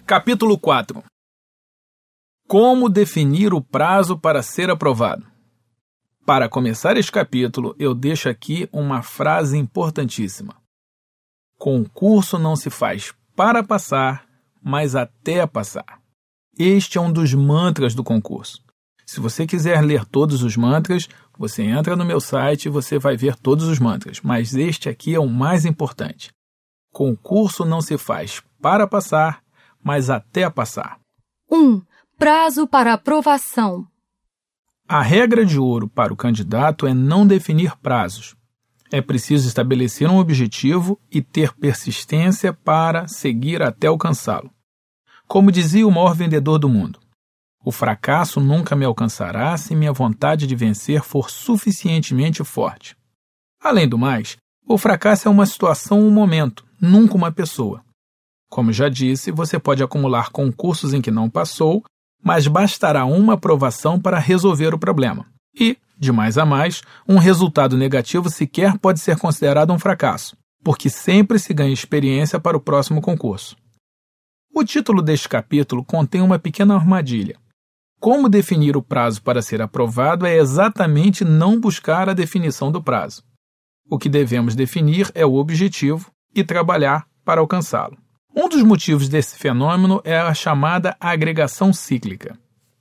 Capítulo 4. Como definir o prazo para ser aprovado? Para começar este capítulo, eu deixo aqui uma frase importantíssima. Concurso não se faz para passar, mas até passar. Este é um dos mantras do concurso. Se você quiser ler todos os mantras, você entra no meu site e você vai ver todos os mantras, mas este aqui é o mais importante. Concurso não se faz para passar, mas até passar. 1. Prazo para aprovação. A regra de ouro para o candidato é não definir prazos. É preciso estabelecer um objetivo e ter persistência para seguir até alcançá-lo. Como dizia o maior vendedor do mundo, o fracasso nunca me alcançará se minha vontade de vencer for suficientemente forte. Além do mais, o fracasso é uma situação, um momento, nunca uma pessoa. Como já disse, você pode acumular concursos em que não passou, mas bastará uma aprovação para resolver o problema. E, de mais a mais, um resultado negativo sequer pode ser considerado um fracasso, porque sempre se ganha experiência para o próximo concurso. O título deste capítulo contém uma pequena armadilha. Como definir o prazo para ser aprovado é exatamente não buscar a definição do prazo. O que devemos definir é o objetivo e trabalhar para alcançá-lo. Um dos motivos desse fenômeno é a chamada agregação cíclica.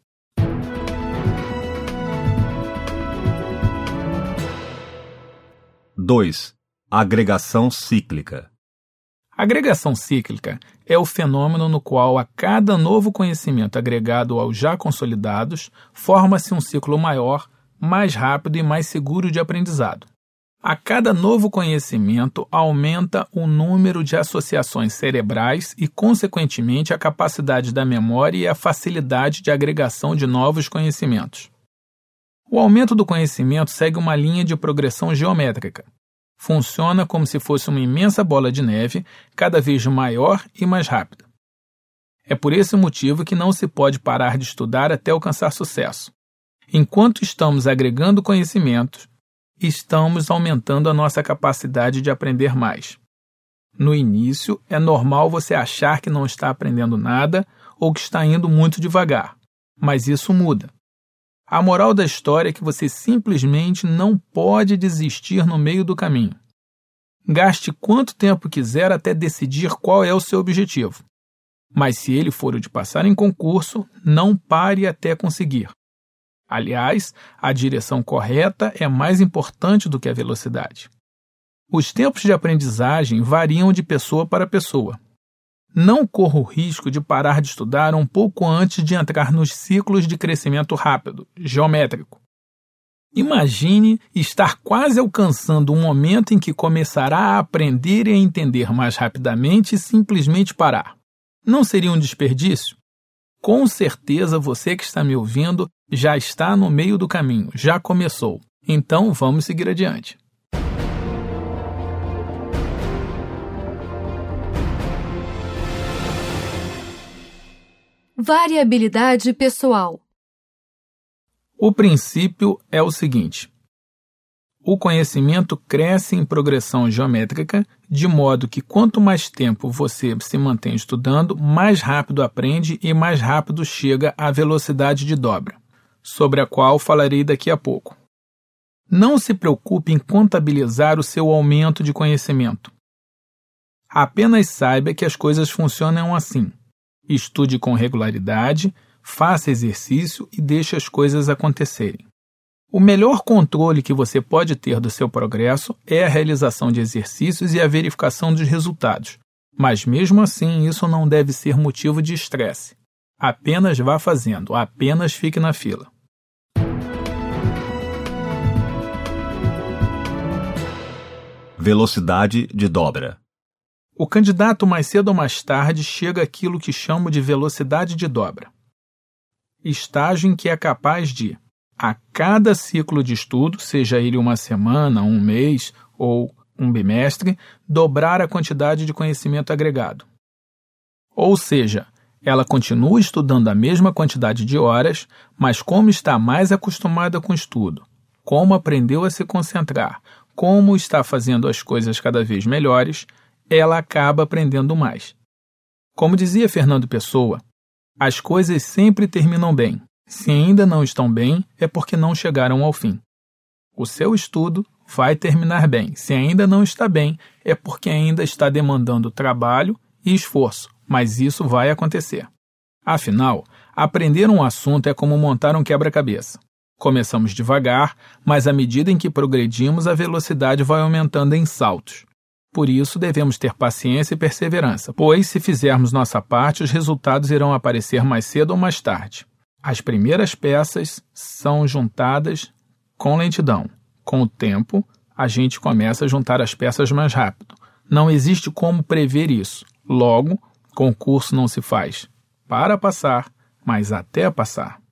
Agregação cíclica. A agregação cíclica é o fenômeno no qual a cada novo conhecimento agregado aos já consolidados, forma-se um ciclo maior, mais rápido e mais seguro de aprendizado. A cada novo conhecimento aumenta o número de associações cerebrais e, consequentemente, a capacidade da memória e a facilidade de agregação de novos conhecimentos. O aumento do conhecimento segue uma linha de progressão geométrica. Funciona como se fosse uma imensa bola de neve, cada vez maior e mais rápida. É por esse motivo que não se pode parar de estudar até alcançar sucesso. Enquanto estamos agregando conhecimentos, estamos aumentando a nossa capacidade de aprender mais. No início, é normal você achar que não está aprendendo nada ou que está indo muito devagar, mas isso muda. A moral da história é que você simplesmente não pode desistir no meio do caminho. Gaste quanto tempo quiser até decidir qual é o seu objetivo. Mas se ele for o de passar em concurso, não pare até conseguir. Aliás, a direção correta é mais importante do que a velocidade. Os tempos de aprendizagem variam de pessoa para pessoa. Não corra o risco de parar de estudar um pouco antes de entrar nos ciclos de crescimento rápido, geométrico. Imagine estar quase alcançando um momento em que começará a aprender e a entender mais rapidamente e simplesmente parar. Não seria um desperdício? Com certeza você que está me ouvindo já está no meio do caminho, já começou. Então vamos seguir adiante. Variabilidade pessoal. O princípio é o seguinte: o conhecimento cresce em progressão geométrica, de modo que quanto mais tempo você se mantém estudando, mais rápido aprende e mais rápido chega à velocidade de dobra, sobre a qual falarei daqui a pouco. Não se preocupe em contabilizar o seu aumento de conhecimento. Apenas saiba que as coisas funcionam assim. Estude com regularidade, faça exercício e deixe as coisas acontecerem. O melhor controle que você pode ter do seu progresso é a realização de exercícios e a verificação dos resultados. Mas mesmo assim, isso não deve ser motivo de estresse. Apenas vá fazendo, apenas fique na fila. Velocidade de dobra. O candidato mais cedo ou mais tarde chega àquilo que chamo de velocidade de dobra. Estágio em que é capaz de, a cada ciclo de estudo, seja ele uma semana, um mês ou um bimestre, dobrar a quantidade de conhecimento agregado. Ou seja, ela continua estudando a mesma quantidade de horas, mas como está mais acostumada com o estudo, como aprendeu a se concentrar, como está fazendo as coisas cada vez melhores, ela acaba aprendendo mais. Como dizia Fernando Pessoa, as coisas sempre terminam bem. Se ainda não estão bem, é porque não chegaram ao fim. O seu estudo vai terminar bem. Se ainda não está bem, é porque ainda está demandando trabalho e esforço, mas isso vai acontecer. Afinal, aprender um assunto é como montar um quebra-cabeça. Começamos devagar, mas à medida em que progredimos, a velocidade vai aumentando em saltos. Por isso, devemos ter paciência e perseverança, pois, se fizermos nossa parte, os resultados irão aparecer mais cedo ou mais tarde. As primeiras peças são juntadas com lentidão. Com o tempo, a gente começa a juntar as peças mais rápido. Não existe como prever isso. Logo, concurso não se faz para passar, mas até passar.